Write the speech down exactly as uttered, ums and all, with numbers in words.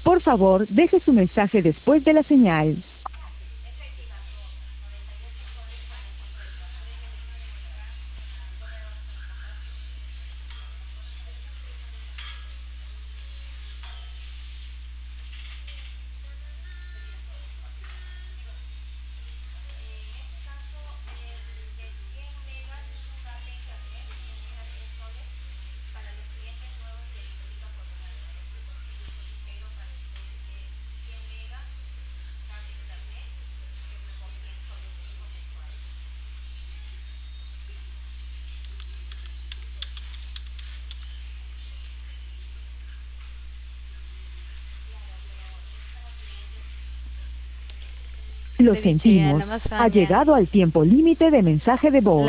Por favor, deje su mensaje después de la señal. Lo Ceviche, a la sentimos. Ha lasaña. llegado al tiempo límite de mensaje de voz.